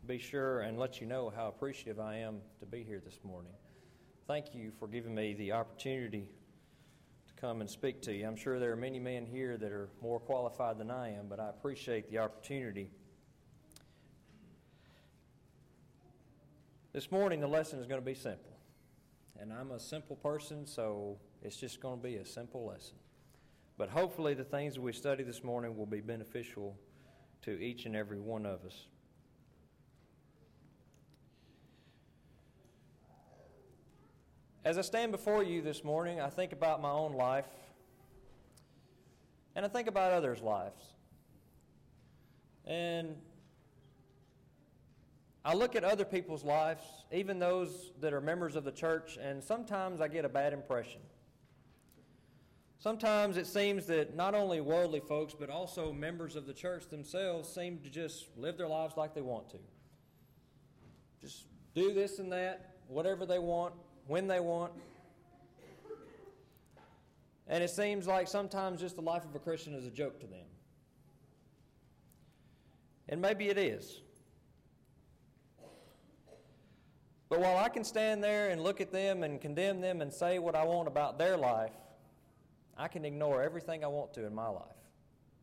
be sure and let you know how appreciative I am to be here this morning. Thank you for giving me the opportunity to come and speak to you. I'm sure there are many men here that are more qualified than I am, but I appreciate the opportunity. This morning, the lesson is going to be simple. And I'm a simple person, so it's just going to be a simple lesson. But hopefully the things that we study this morning will be beneficial to each and every one of us. As I stand before you this morning, I think about my own life, and I think about others' lives. And I look at other people's lives, even those that are members of the church, and sometimes I get a bad impression. Sometimes it seems that not only worldly folks, but also members of the church themselves seem to just live their lives like they want to. Just do this and that, whatever they want, when they want. And it seems like sometimes just the life of a Christian is a joke to them. And maybe it is. But while I can stand there and look at them and condemn them and say what I want about their life, I can ignore everything I want to in my life.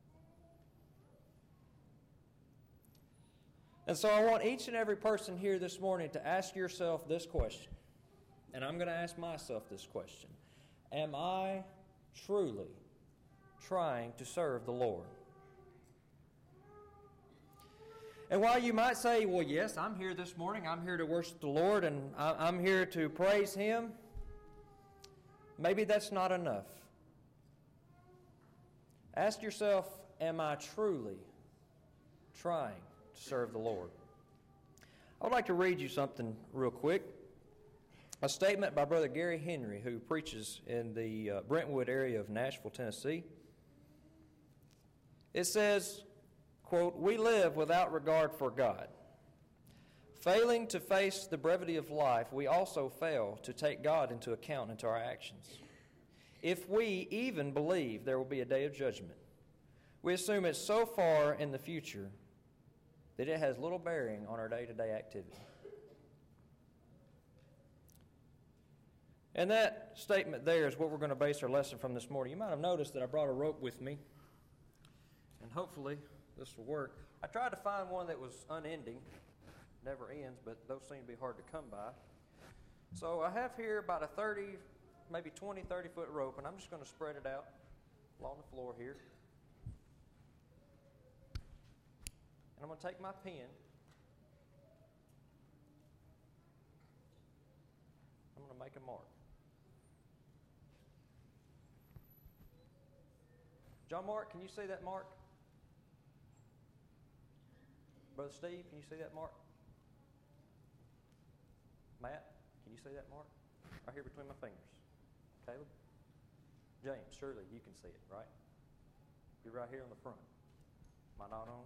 And so I want each and every person here this morning to ask yourself this question. And I'm going to ask myself this question. Am I truly trying to serve the Lord? And while you might say, well, yes, I'm here this morning. I'm here to worship the Lord and I'm here to praise Him. Maybe that's not enough. Ask yourself, am I truly trying to serve the Lord? I would like to read you something real quick. A statement by Brother Gary Henry, who preaches in the Brentwood area of Nashville, Tennessee. It says, quote, "We live without regard for God. Failing to face the brevity of life, we also fail to take God into account into our actions. If we even believe there will be a day of judgment, we assume it so far in the future that it has little bearing on our day-to-day activity." And that statement there is what we're going to base our lesson from this morning. You might have noticed that I brought a rope with me, and hopefully this will work. I tried to find one that was unending, never ends, but those seem to be hard to come by. So I have here about a 30, maybe 20, 30-foot rope, and I'm just going to spread it out along the floor here. And I'm going to take my pen. I'm going to make a mark. John Mark, can you see that mark? Brother Steve, can you see that mark? Matt, can you see that mark? Right here between my fingers. Caleb? James, surely you can see it, right? You're right here on the front. Am I not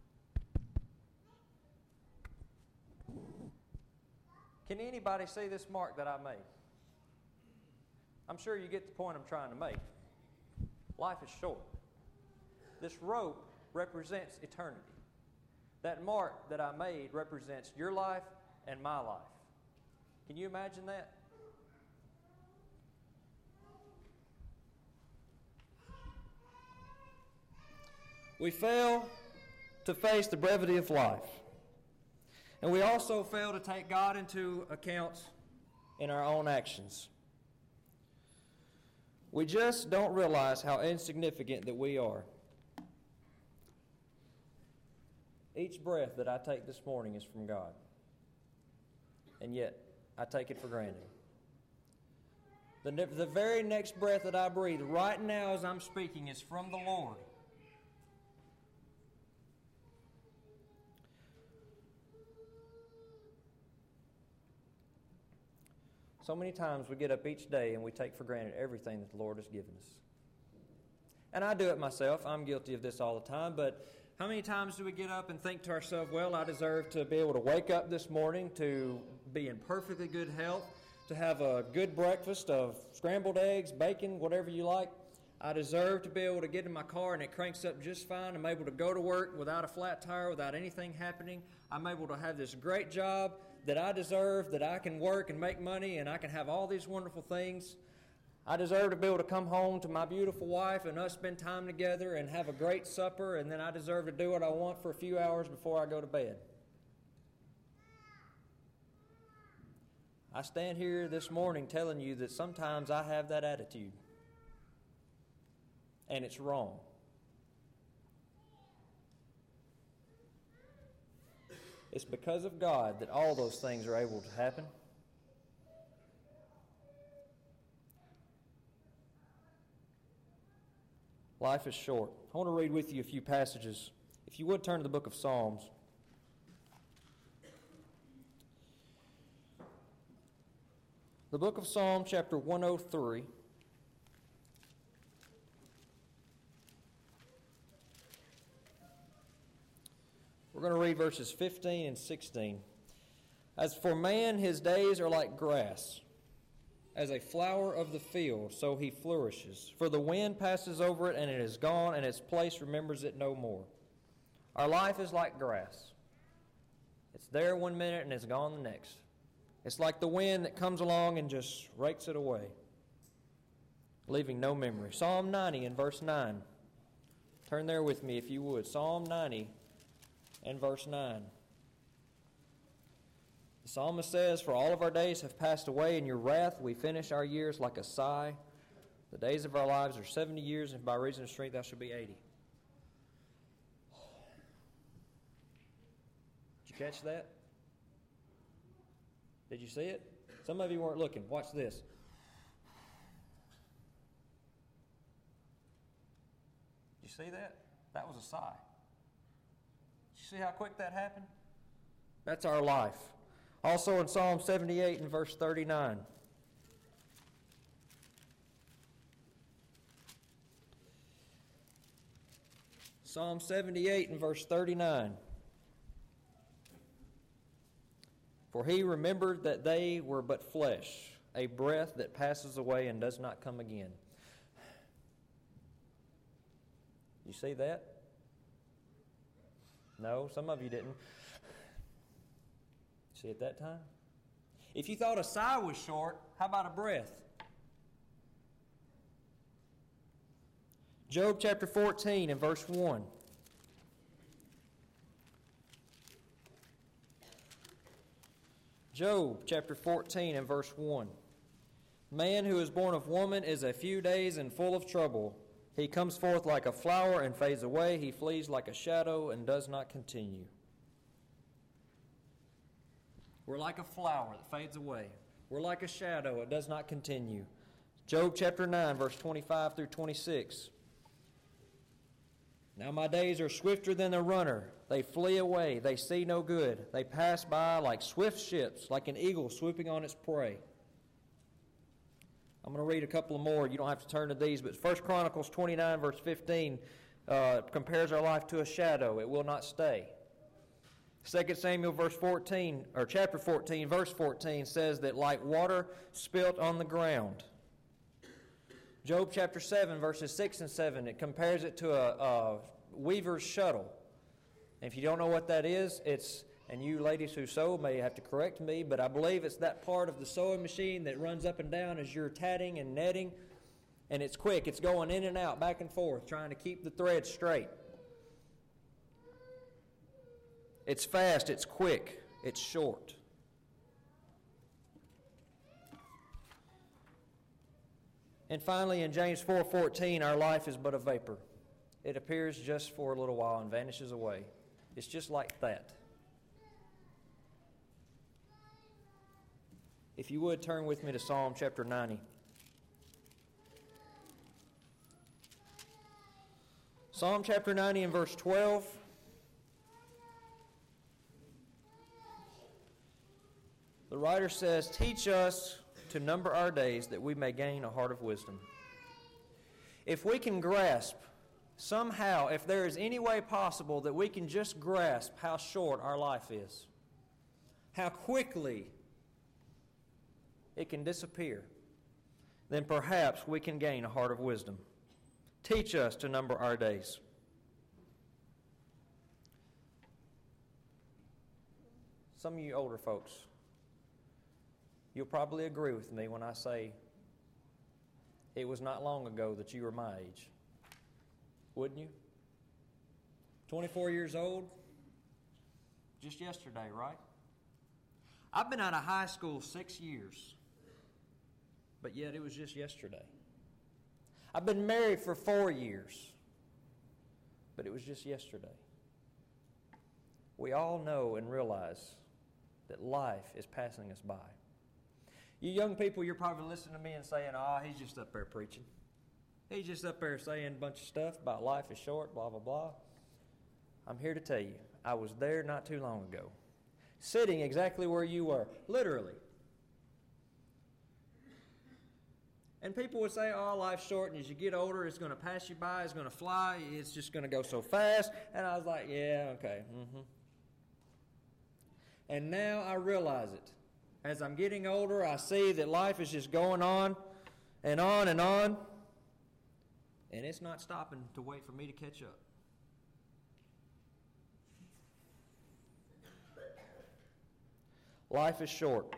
on? Can anybody see this mark that I made? I'm sure you get the point I'm trying to make. Life is short. This rope represents eternity. That mark that I made represents your life and my life. Can you imagine that? We fail to face the brevity of life. And we also fail to take God into account in our own actions. We just don't realize how insignificant that we are. Each breath that I take this morning is from God. And yet, I take it for granted. The very next breath that I breathe right now as I'm speaking is from the Lord. So many times we get up each day and we take for granted everything that the Lord has given us. And I do it myself. I'm guilty of this all the time. But how many times do we get up and think to ourselves, well, I deserve to be able to wake up this morning, to be in perfectly good health, to have a good breakfast of scrambled eggs, bacon, whatever you like. I deserve to be able to get in my car and it cranks up just fine. I'm able to go to work without a flat tire, without anything happening. I'm able to have this great job that I deserve, that I can work and make money and I can have all these wonderful things. I deserve to be able to come home to my beautiful wife and us spend time together and have a great supper, and then I deserve to do what I want for a few hours before I go to bed. I stand here this morning telling you that sometimes I have that attitude. And it's wrong. It's because of God that all those things are able to happen. Life is short. I want to read with you a few passages. If you would turn to the book of Psalms. The book of Psalm, chapter 103. We're going to read verses 15 and 16. As for man, his days are like grass. As a flower of the field, so he flourishes. For the wind passes over it, and it is gone, and its place remembers it no more. Our life is like grass. It's there one minute, and it's gone the next. It's like the wind that comes along and just rakes it away, leaving no memory. Psalm 90 and verse 9. Turn there with me if you would. Psalm 90 and verse 9. The psalmist says, "For all of our days have passed away, in your wrath we finish our years like a sigh. The days of our lives are 70 years, and by reason of strength thou shalt be 80. Did you catch that? Did you see it? Some of you weren't looking. Watch this. Did you see that? That was a sigh. Did you see how quick that happened? That's our life. Also in Psalm 78 and verse 39. Psalm 78 and verse 39. For he remembered that they were but flesh, a breath that passes away and does not come again. You see that? No, some of you didn't. See at that time? If you thought a sigh was short, how about a breath? Job chapter 14 and verse 1. Job chapter 14 and verse 1. Man who is born of woman is a few days and full of trouble. He comes forth like a flower and fades away. He flees like a shadow and does not continue. We're like a flower that fades away. We're like a shadow, it does not continue. Job chapter 9, verse 25 through 26. Now my days are swifter than the runner. They flee away. They see no good. They pass by like swift ships, like an eagle swooping on its prey. I'm going to read a couple of more. You don't have to turn to these, but 1 Chronicles 29, verse 15 compares our life to a shadow. It will not stay. 2 Samuel chapter 14, verse 14 says that like water spilt on the ground. Job chapter 7, verses 6 and 7, it compares it to a weaver's shuttle. And if you don't know what that is, and you ladies who sew may have to correct me, but I believe it's that part of the sewing machine that runs up and down as you're tatting and netting. And it's quick. It's going in and out, back and forth, trying to keep the thread straight. It's fast, it's quick, it's short. And finally, in James 4:14, our life is but a vapor. It appears just for a little while and vanishes away. It's just like that. If you would, turn with me to Psalm chapter 90. Psalm chapter 90 and verse 12. The writer says, "Teach us to number our days that we may gain a heart of wisdom." If we can grasp somehow, if there is any way possible that we can just grasp how short our life is, how quickly it can disappear, then perhaps we can gain a heart of wisdom. Teach us to number our days. Some of you older folks, you'll probably agree with me when I say it was not long ago that you were my age. Wouldn't you? 24 years old? Just yesterday, right? I've been out of high school 6 years, but yet it was just yesterday. I've been married for 4 years, but it was just yesterday. We all know and realize that life is passing us by. You young people, you're probably listening to me and saying, he's just up there preaching. He's just up there saying a bunch of stuff about life is short, blah, blah, blah. I'm here to tell you, I was there not too long ago, sitting exactly where you were, literally. And people would say, life's short, and as you get older, it's going to pass you by, it's going to fly, it's just going to go so fast. And I was like, yeah, okay, And now I realize it. As I'm getting older, I see that life is just going on and on and on, and it's not stopping to wait for me to catch up. Life is short.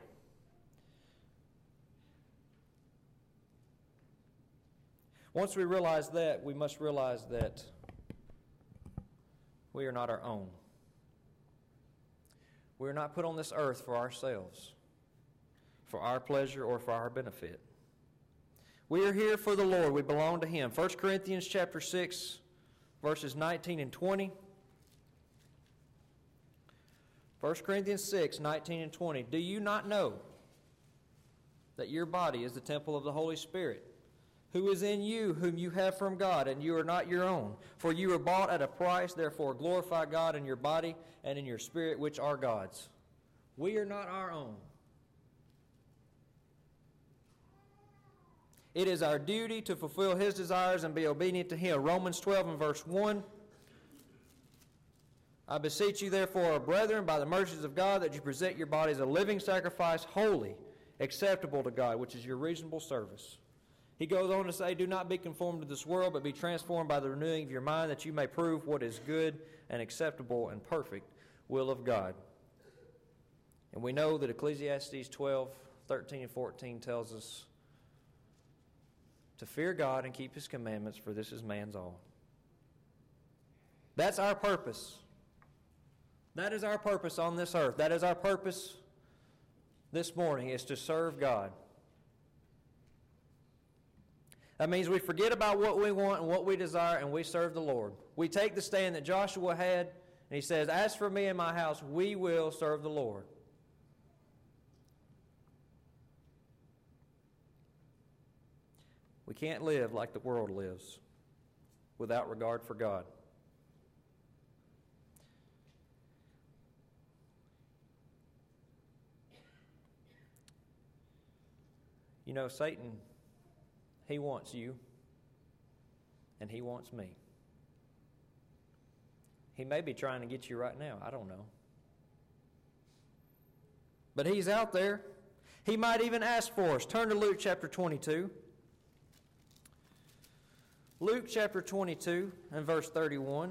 Once we realize that, we must realize that we are not our own. We are not put on this earth for ourselves, for our pleasure or for our benefit. We are here for the Lord. We belong to Him. 1 Corinthians chapter 6, verses 19 and 20. 1 Corinthians 6, 19 and 20. Do you not know that your body is the temple of the Holy Spirit, who is in you, whom you have from God, and you are not your own? For you were bought at a price, therefore glorify God in your body and in your spirit, which are God's. We are not our own. It is our duty to fulfill His desires and be obedient to Him. Romans 12 and verse 1. I beseech you, therefore, brethren, by the mercies of God, that you present your bodies a living sacrifice, holy, acceptable to God, which is your reasonable service. He goes on to say, do not be conformed to this world, but be transformed by the renewing of your mind, that you may prove what is good and acceptable and perfect will of God. And we know that Ecclesiastes 12, 13 and 14 tells us to fear God and keep His commandments, for this is man's all. That's our purpose. That is our purpose on this earth. That is our purpose this morning, is to serve God. That means we forget about what we want and what we desire, and we serve the Lord. We take the stand that Joshua had, and he says, as for me and my house, we will serve the Lord. We can't live like the world lives, without regard for God. You know, Satan, he wants you, and he wants me. He may be trying to get you right now. I don't know. But he's out there. He might even ask for us. Turn to Luke chapter 22. Luke chapter 22 and verse 31.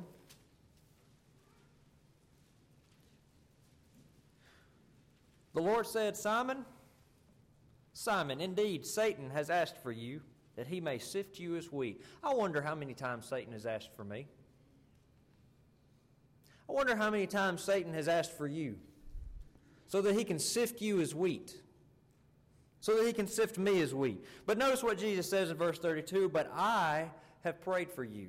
The Lord said, Simon, Simon, indeed Satan has asked for you, that he may sift you as wheat. I wonder how many times Satan has asked for me. I wonder how many times Satan has asked for you, so that he can sift you as wheat, so that he can sift me as wheat. But notice what Jesus says in verse 32, but I have prayed for you,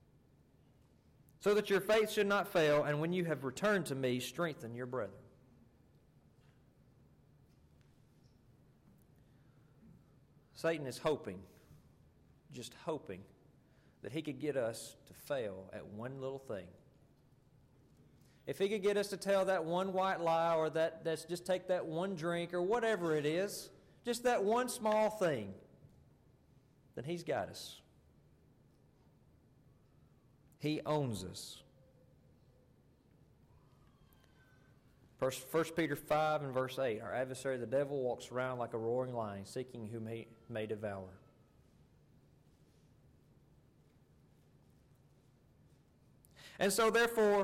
so that your faith should not fail, and when you have returned to me, strengthen your brethren. Satan is hoping, just hoping, that he could get us to fail at one little thing. If he could get us to tell that one white lie, or that's just take that one drink, or whatever it is, just that one small thing, then he's got us. He owns us. 1 Peter 5 and verse 8, our adversary the devil walks around like a roaring lion, seeking whom he may devour. And so, therefore,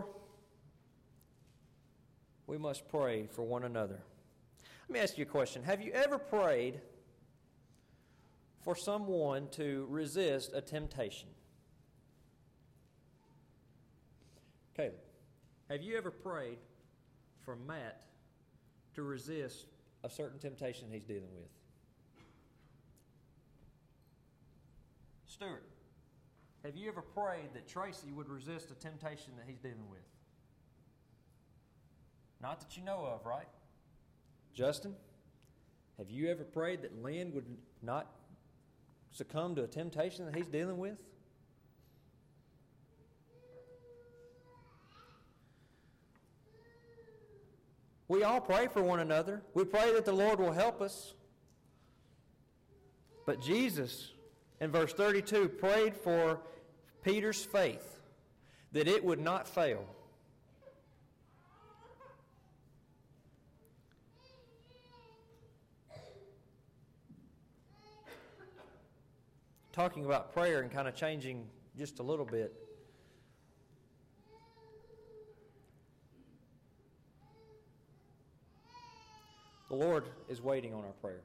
we must pray for one another. Let me ask you a question. Have you ever prayed for someone to resist a temptation? Caleb, have you ever prayed for Matt to resist a certain temptation he's dealing with? Stuart, have you ever prayed that Tracy would resist a temptation that he's dealing with? Not that you know of, right? Justin, have you ever prayed that Lynn would not succumb to a temptation that he's dealing with? We all pray for one another. We pray that the Lord will help us. But Jesus, in verse 32, prayed for Peter's faith, that it would not fail. Talking about prayer and kind of changing just a little bit. The Lord is waiting on our prayer.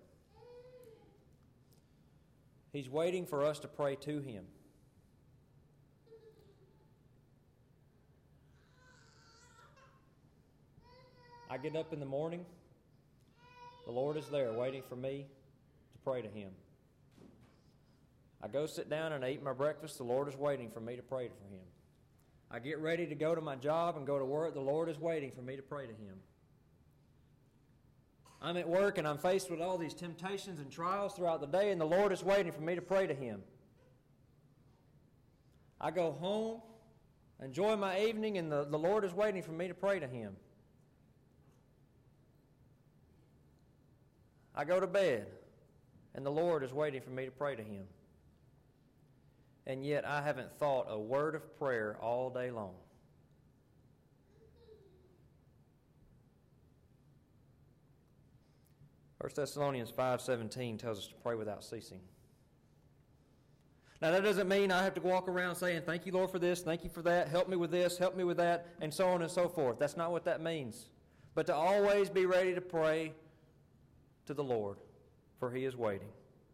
He's waiting for us to pray to Him. I get up in the morning, the Lord is there waiting for me to pray to Him. I go sit down and I eat my breakfast, the Lord is waiting for me to pray for Him. I get ready to go to my job and go to work, the Lord is waiting for me to pray to Him. I'm at work and I'm faced with all these temptations and trials throughout the day, and the Lord is waiting for me to pray to Him. I go home, enjoy my evening, and the Lord is waiting for me to pray to Him. I go to bed, and the Lord is waiting for me to pray to Him. And yet I haven't thought a word of prayer all day long. 1 Thessalonians 5:17 tells us to pray without ceasing. Now that doesn't mean I have to walk around saying, thank you, Lord, for this, thank you for that, help me with this, help me with that, and so on and so forth. That's not what that means. But to always be ready to pray to the Lord, for He is waiting.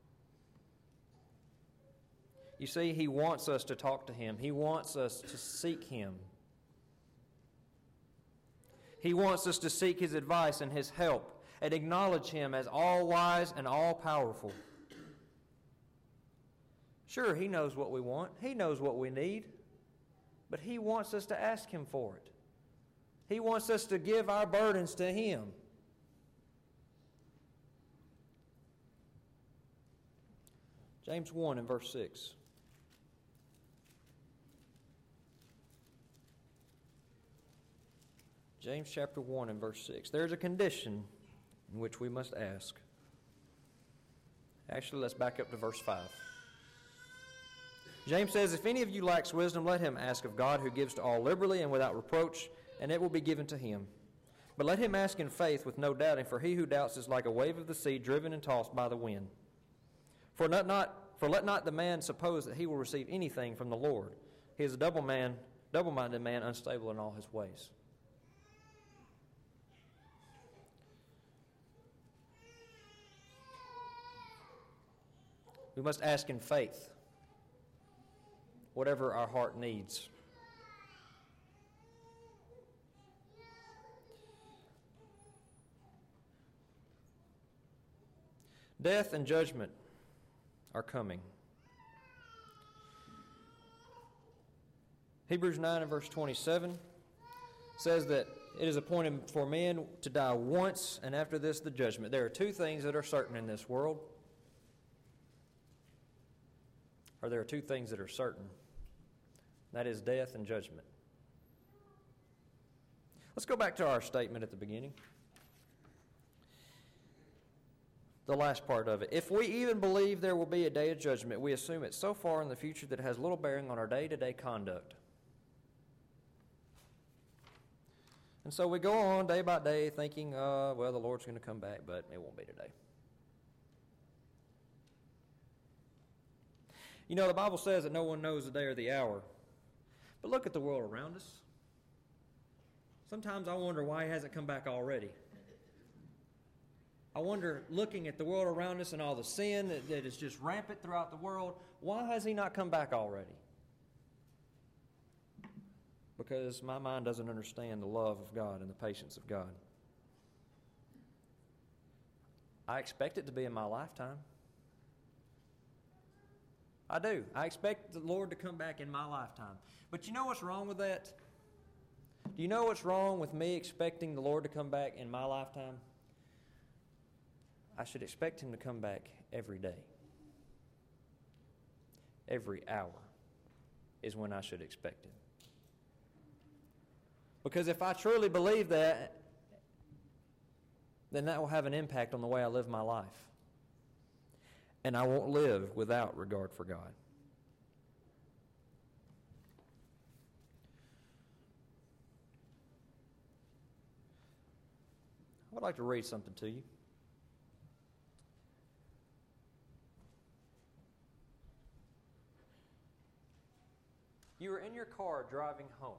You see, He wants us to talk to Him. He wants us to seek Him. He wants us to seek His advice and His help and acknowledge Him as all-wise and all-powerful. Sure, He knows what we want. He knows what we need. But He wants us to ask Him for it. He wants us to give our burdens to Him. James 1 and verse 6. James chapter 1 and verse 6. There's a condition in which we must ask. Actually, let's back up to verse 5. James says, if any of you lacks wisdom, let him ask of God, who gives to all liberally and without reproach, and it will be given to him. But let him ask in faith with no doubting, for he who doubts is like a wave of the sea driven and tossed by the wind. For let not the man suppose that he will receive anything from the Lord. He is a double-minded man, unstable in all his ways. We must ask in faith, whatever our heart needs. Death and judgment are coming. Hebrews 9 and verse 27 says that it is appointed for man to die once, and after this the judgment. There are two things that are certain in this world. Or there are two things that are certain. That is death and judgment. Let's go back to our statement at the beginning. The last part of it. If we even believe there will be a day of judgment, we assume it's so far in the future that it has little bearing on our day-to-day conduct. And so we go on day by day thinking, well, the Lord's going to come back, but it won't be today. You know, the Bible says that no one knows the day or the hour. But But look at the world around us. Sometimes I wonder why He hasn't come back already. I wonder, looking at the world around us and all the sin that is just rampant throughout the world, why has He not come back already? Because my mind doesn't understand the love of God and the patience of God. I expect it to be in my lifetime. I do. I expect the Lord to come back in my lifetime. But you know what's wrong with that? Do you know what's wrong with me expecting the Lord to come back in my lifetime? I should expect Him to come back every day. Every hour is when I should expect Him. Because if I truly believe that, then that will have an impact on the way I live my life. And I won't live without regard for God. I would like to read something to you. You are in your car driving home.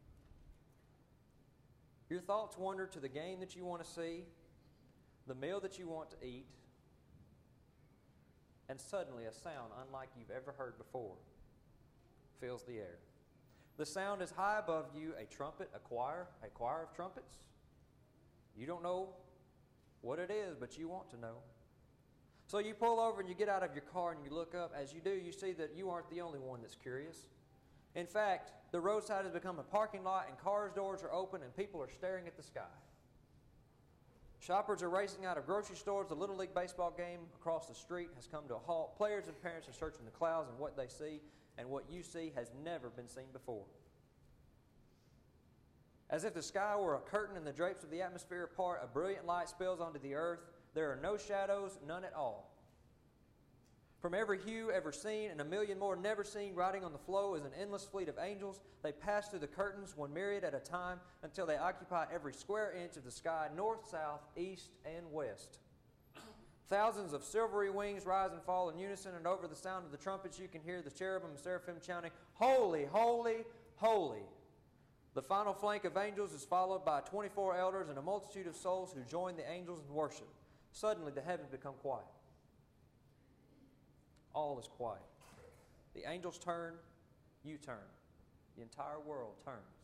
Your thoughts wander to the game that you want to see, the meal that you want to eat, and suddenly a sound unlike you've ever heard before fills the air. The sound is high above you, a trumpet, a choir of trumpets. You don't know what it is, but you want to know. So you pull over and you get out of your car and you look up. As you do, you see that you aren't the only one that's curious. In fact, the roadside has become a parking lot and cars' doors are open and people are staring at the sky. Shoppers are racing out of grocery stores. The Little League baseball game across the street has come to a halt. Players and parents are searching the clouds, and what they see and what you see has never been seen before. As if the sky were a curtain and the drapes of the atmosphere apart, a brilliant light spills onto the earth. There are no shadows, none at all. From every hue ever seen and a million more never seen, riding on the flow is an endless fleet of angels. They pass through the curtains, one myriad at a time, until they occupy every square inch of the sky, north, south, east, and west. Thousands of silvery wings rise and fall in unison, and over the sound of the trumpets you can hear the cherubim and seraphim chanting, "Holy, holy, holy." The final flank of angels is followed by 24 elders and a multitude of souls who join the angels in worship. Suddenly the heavens become quiet. All is quiet. The angels turn, you turn. The entire world turns.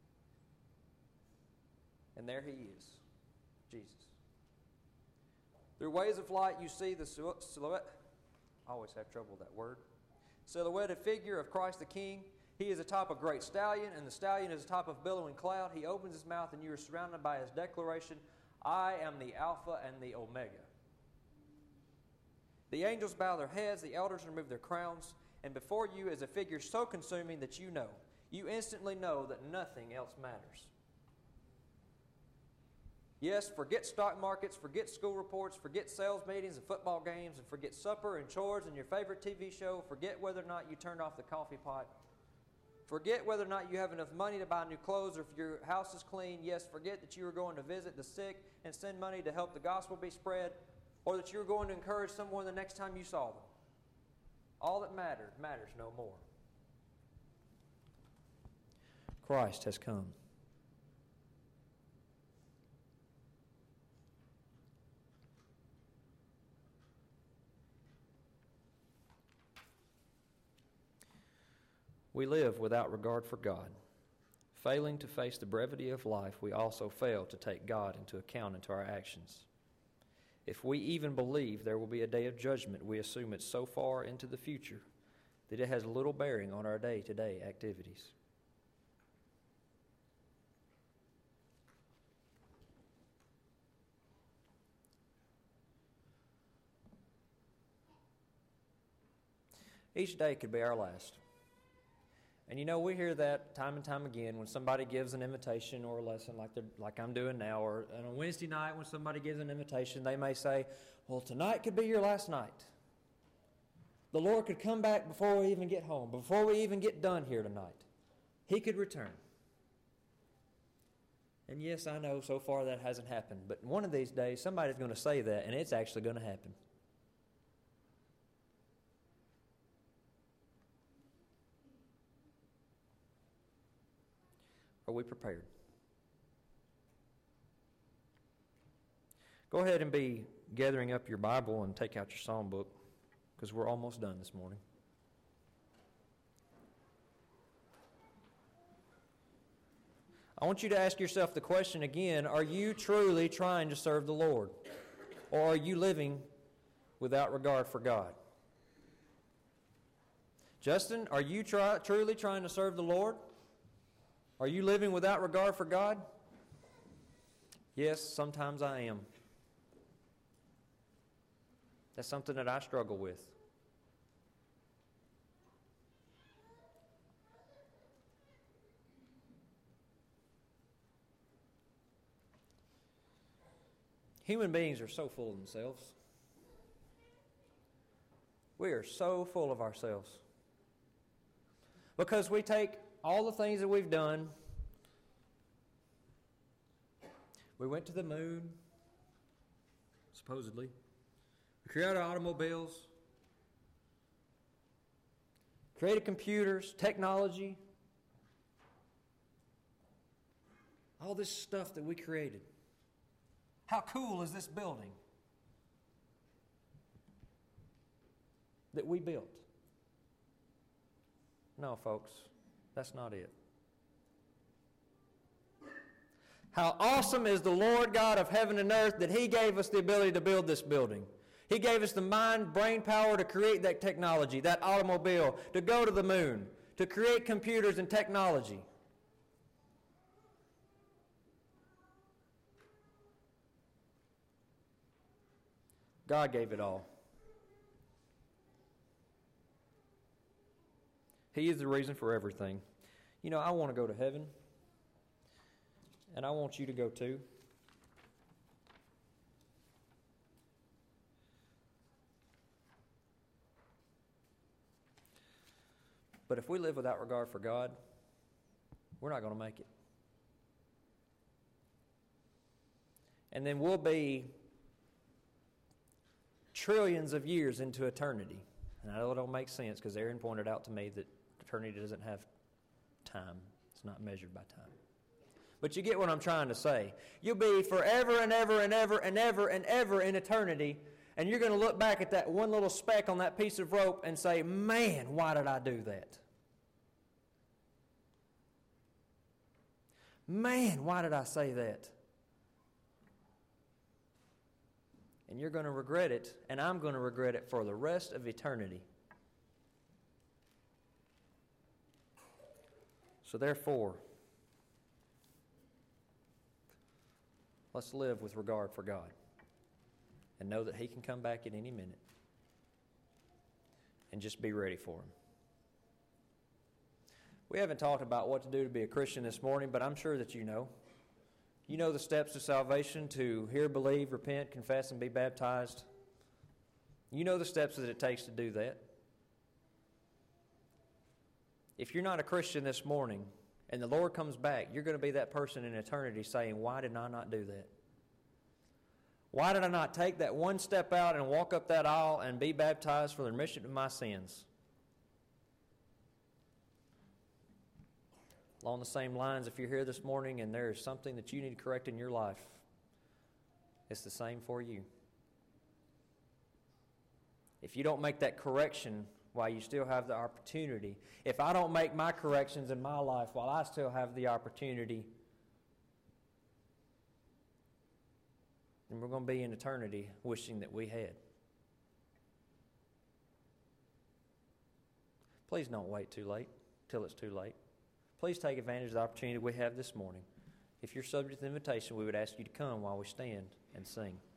And there He is, Jesus. Through waves of light you see the silhouette. I always have trouble with that word. Silhouetted figure of Christ the King. He is atop a great stallion, and the stallion is atop of billowing cloud. He opens his mouth, and you are surrounded by His declaration, "I am the Alpha and the Omega." The angels bow their heads, the elders remove their crowns, and before you is a figure so consuming that you instantly know that nothing else matters. Yes, forget stock markets, forget school reports, forget sales meetings and football games, and forget supper and chores and your favorite TV show. Forget whether or not you turned off the coffee pot. Forget whether or not you have enough money to buy new clothes or if your house is clean. Yes, forget that you are going to visit the sick and send money to help the gospel be spread, or that you were going to encourage someone the next time you saw them. All that matters no more. Christ has come. We live without regard for God. Failing to face the brevity of life, we also fail to take God into account into our actions. If we even believe there will be a day of judgment, we assume it's so far into the future that it has little bearing on our day-to-day activities. Each day could be our last. And you know, we hear that time and time again when somebody gives an invitation or a lesson like I'm doing now, or on a Wednesday night when somebody gives an invitation, they may say, "Well, tonight could be your last night. The Lord could come back before we even get home, before we even get done here tonight. He could return." And yes, I know so far that hasn't happened, but one of these days somebody's going to say that, and it's actually going to happen. Are we prepared? Go ahead and be gathering up your Bible and take out your psalm book, because we're almost done this morning. I want you to ask yourself the question again, are you truly trying to serve the Lord? Or are you living without regard for God? Justin, are you truly trying to serve the Lord? Are you living without regard for God? Yes, sometimes I am. That's something that I struggle with. Human beings are so full of themselves. We are so full of ourselves. Because we take all the things that we've done. We went to the moon, supposedly. We created automobiles, created computers, technology, all this stuff that we created. How cool is this building that we built? No, folks, that's not it. How awesome is the Lord God of heaven and earth that He gave us the ability to build this building. He gave us the mind, brain power to create that technology, that automobile, to go to the moon, to create computers and technology. God gave it all. He is the reason for everything. You know, I want to go to heaven, and I want you to go too. But if we live without regard for God, we're not going to make it. And then we'll be trillions of years into eternity. And I know it don't make sense because Aaron pointed out to me that eternity doesn't have time. It's not measured by time. But you get what I'm trying to say. You'll be forever and ever and ever and ever and ever in eternity, and you're going to look back at that one little speck on that piece of rope and say, man, why did I do that? Man, why did I say that? And you're going to regret it, and I'm going to regret it for the rest of eternity. So therefore, let's live with regard for God and know that He can come back at any minute, and just be ready for Him. We haven't talked about what to do to be a Christian this morning, but I'm sure that you know. You know the steps to salvation: to hear, believe, repent, confess, and be baptized. You know the steps that it takes to do that. If you're not a Christian this morning and the Lord comes back, you're going to be that person in eternity saying, why did I not do that? Why did I not take that one step out and walk up that aisle and be baptized for the remission of my sins? Along the same lines, if you're here this morning and there is something that you need to correct in your life, it's the same for you. If you don't make that correction while you still have the opportunity, if I don't make my corrections in my life while I still have the opportunity, then we're going to be in eternity wishing that we had. Please don't wait too late, till it's too late. Please take advantage of the opportunity we have this morning. If you're subject to the invitation, we would ask you to come while we stand and sing.